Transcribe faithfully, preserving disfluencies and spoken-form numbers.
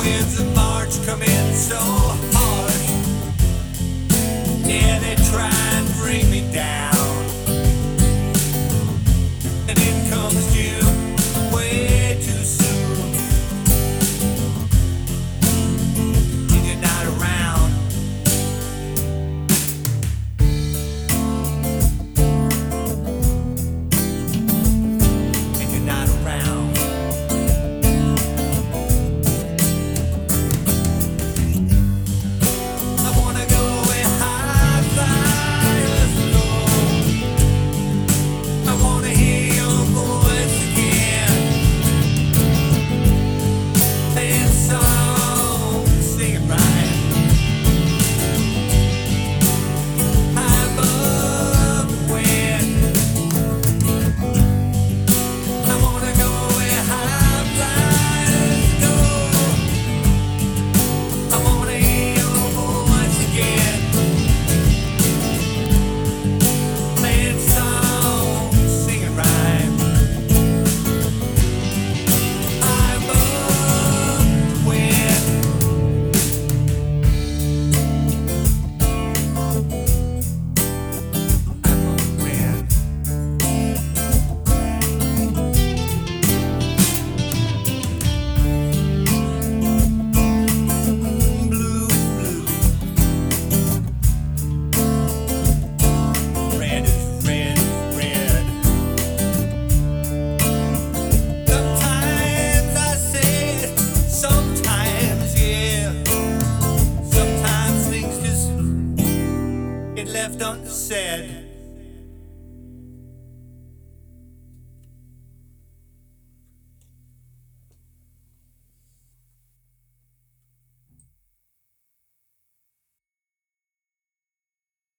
winds of March come in so hard. Yeah, they try and bring me down. And in comes you way too soon. And you're not around. And you're not around. I wanna go where high flyers go. I wanna hear your voice again. Playing songs, singing right. High above the wind. I wanna go where high flyers go. I wanna hear your voice again. Playing songs, singing rhyme. High above the wind. Above the wind. Blue, blue. Red is red, red. Sometimes I say it, sometimes, yeah. Sometimes things just get left unsaid.